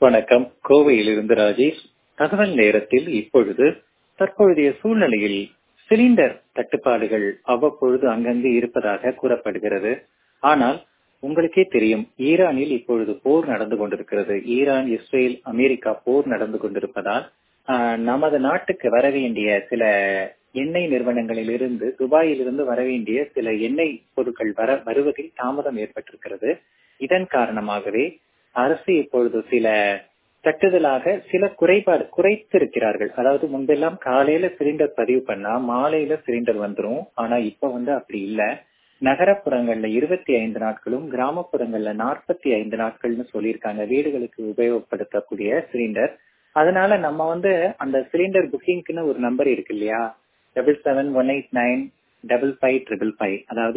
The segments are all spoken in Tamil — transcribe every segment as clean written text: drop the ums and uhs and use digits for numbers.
வணக்கம். கோவையிலிருந்து ராஜேஷ். தகவல் நேரத்தில் இப்பொழுது தற்பொழுதைய சூழ்நிலையில் சிலிண்டர் தட்டுப்பாடுகள் அவ்வப்பொழுது அங்கங்கே இருப்பதாக கூறப்படுகிறது. ஆனால் உங்களுக்கே தெரியும், ஈரானில் இப்பொழுது போர் நடந்து கொண்டிருக்கிறது. ஈரான், இஸ்ரேல், அமெரிக்கா போர் நடந்து கொண்டிருப்பதால் நமது நாட்டுக்கு வர வேண்டிய சில எண்ணெய் நிறுவனங்களிலிருந்து, துபாயிலிருந்து வர வேண்டிய சில எண்ணெய் பொருட்கள் வருவதில் தாமதம் ஏற்பட்டிருக்கிறது. இதன் காரணமாகவே அரசு இப்பொழுது சில தட்டுதலாக சில குறைத்திருக்கிறார்கள். அதாவது முன்பெல்லாம் காலையில சிலிண்டர் பதிவு பண்ணா மாலையில சிலிண்டர் வந்துரும். ஆனா இப்ப அப்படி இல்ல. நகரப்புறங்கள்ல 25 நாட்களும், கிராமப்புறங்கள்ல 45 நாட்கள்னு சொல்லியிருக்காங்க வீடுகளுக்கு உபயோகப்படுத்தக்கூடிய சிலிண்டர். அதனால நம்ம அந்த சிலிண்டர் புக்கிங்க்குன்னு ஒரு நம்பர் இருக்கு இல்லையா, 7718955555, அதாவது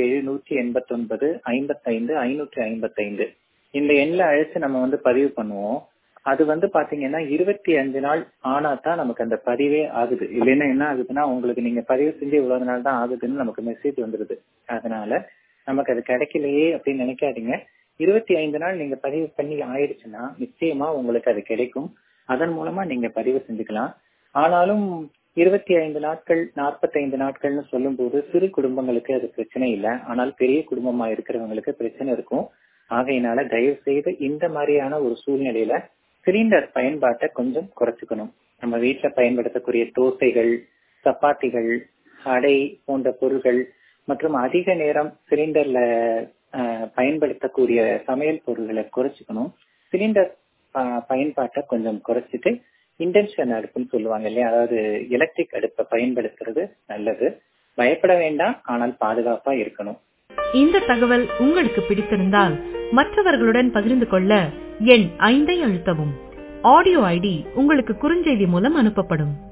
77 189 55 555. இந்த எண்ணில் அழைச்சு நம்ம பதிவு பண்ணுவோம். அது பாத்தீங்கன்னா 25 நாள் ஆனா தான் நமக்கு அந்த பதிவே ஆகுது. இல்லைன்னா என்ன ஆகுதுன்னா, உங்களுக்கு நீங்க பதிவு செஞ்சு இவ்வளவு நாள் தான் ஆகுதுன்னு நமக்கு மெசேஜ் வந்துருது. அதனால நமக்கு அது கிடைக்கலையே அப்படின்னு நினைக்காதீங்க. 25 நாள் நீங்க பதிவு பண்ணி ஆயிடுச்சுன்னா நிச்சயமா உங்களுக்கு அது கிடைக்கும். அதன் மூலமா நீங்க பதிவு செஞ்சுக்கலாம். ஆனாலும் 25 நாட்கள் 45 நாட்கள்னு சொல்லும் போது சிறு குடும்பங்களுக்கு அது பிரச்சனை இல்லை. ஆனால் பெரிய குடும்பமா இருக்கிறவங்களுக்கு பிரச்சனை இருக்கும். ஆகையினால தயவு செய்து இந்த மாதிரியான ஒரு சூழ்நிலையில சிலிண்டர் பயன்பாட்டை கொஞ்சம் குறைச்சுக்கணும். நம்ம வீட்டுல பயன்படுத்தக்கூடிய தோசைகள், சப்பாத்திகள், அடை போன்ற பொருட்கள் மற்றும் அதிக நேரம் சிலிண்டர்ல பயன்படுத்தக்கூடிய சமையல் பொருட்களை குறைச்சுக்கணும். சிலிண்டர் பயன்பாட்டை கொஞ்சம் குறைச்சிட்டு இண்டக்ஷன் அடுப்புன்னு சொல்லுவாங்க இல்லையா, அதாவது எலக்ட்ரிக் அடுப்பை பயன்படுத்துறது நல்லது. பயப்பட வேண்டாம், ஆனால் பாதுகாப்பா இருக்கணும். இந்த தகவல் உங்களுக்கு பிடித்திருந்தால் மற்றவர்களுடன் பகிர்ந்து கொள்ள எண் 5 அழுத்தவும். ஆடியோ ஐடி உங்களுக்கு குறுஞ்செய்தி மூலம் அனுப்பப்படும்.